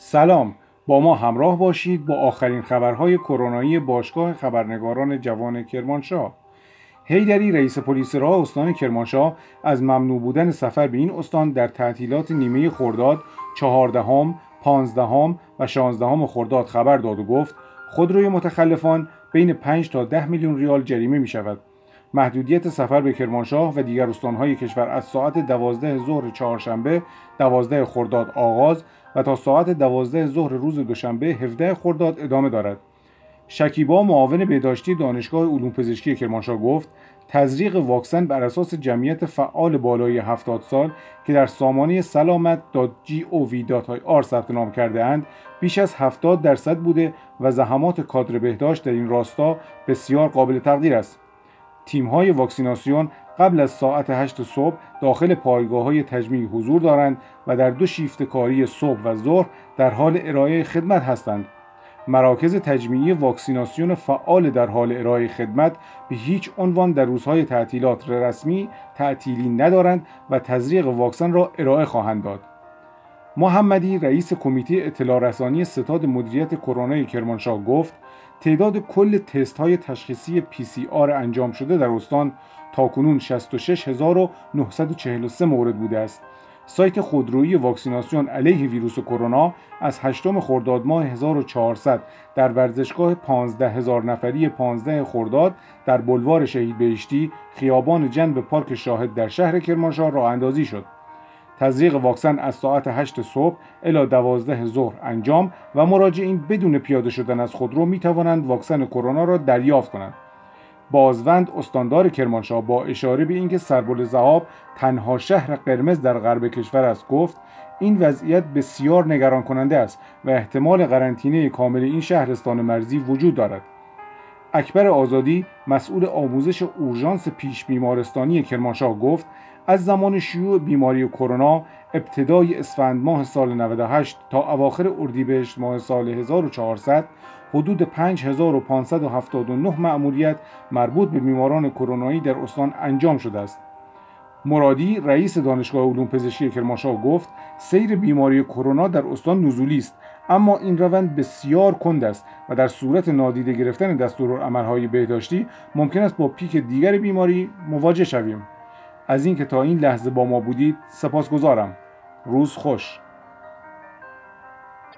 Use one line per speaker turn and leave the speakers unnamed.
سلام، با ما همراه باشید با آخرین خبرهای کرونایی باشگاه خبرنگاران جوان کرمانشاه. حیدری رئیس پلیس راه استان کرمانشاه از ممنوع بودن سفر به این استان در تعطیلات نیمه خرداد 14، 15 و 16 خرداد خبر داد و گفت خودروی متخلفان بین 5 تا 10 میلیون ریال جریمه می شود. محدودیت سفر به کرمانشاه و دیگر استانهای کشور از ساعت 12 ظهر چهارشنبه 12 خرداد آغاز و تا ساعت 12 ظهر روز دوشنبه 17 خرداد ادامه دارد. شکیبا معاون بهداشتی دانشگاه علوم پزشکی کرمانشاه گفت تزریق واکسن بر اساس جمعیت فعال بالای 70 سال که در سامانه salamat.gov.ir ثبت نام کرده اند بیش از 70% بوده و زحمات کادر بهداشت در این راستا بسیار قابل تقدیر است. تیم‌های واکسیناسیون قبل از ساعت 8 صبح داخل پایگاه‌های تجمیع حضور دارند و در 2 شیفت کاری صبح و ظهر در حال ارائه خدمت هستند. مراکز تجمیعی واکسیناسیون فعال در حال ارائه خدمت به هیچ عنوان در روزهای تعطیلات رسمی تعطیلی ندارند و تزریق واکسن را ارائه خواهند داد. محمدی رئیس کمیته اطلاع رسانی ستاد مدیریت کرونا کرمانشاه گفت تعداد کل تست‌های تشخیصی PCR انجام شده در استان تاکنون 66943 مورد بوده است. سایت خودرویی واکسیناسیون علیه ویروس کرونا از 8 خرداد ماه 1400 در ورزشگاه 15000 نفری 15 خرداد در بلوار شهید بهشتی خیابان جنب پارک شاهد در شهر کرمانشاه راه اندازی شد. تزریق واکسن از ساعت 8 صبح الی 12 ظهر انجام و مراجعین بدون پیاده شدن از خودرو می توانند واکسن کرونا را دریافت کنند. بازوند استاندار کرمانشاه با اشاره به اینکه سربل‌ذهاب تنها شهر قرمز در غرب کشور است گفت این وضعیت بسیار نگران کننده است و احتمال قرنطینه کامل این شهرستان مرزی وجود دارد. اکبر آزادی مسئول آموزش اورژانس پیش بیمارستانی کرمانشاه گفت از زمان شیوع بیماری کرونا ابتدای اسفند ماه سال 98 تا اواخر اردیبهشت ماه سال 1400 حدود 5579 مأموریت مربوط به بیماران کرونایی در استان انجام شده است. مرادی رئیس دانشگاه علوم پزشکی کرمانشاه گفت سیر بیماری کرونا در استان نزولی است، اما این روند بسیار کند است و در صورت نادیده گرفتن دستورالعمل‌های بهداشتی ممکن است با پیک دیگر بیماری مواجه شویم. از اینکه تا این لحظه با ما بودید سپاسگزارم. روز خوش.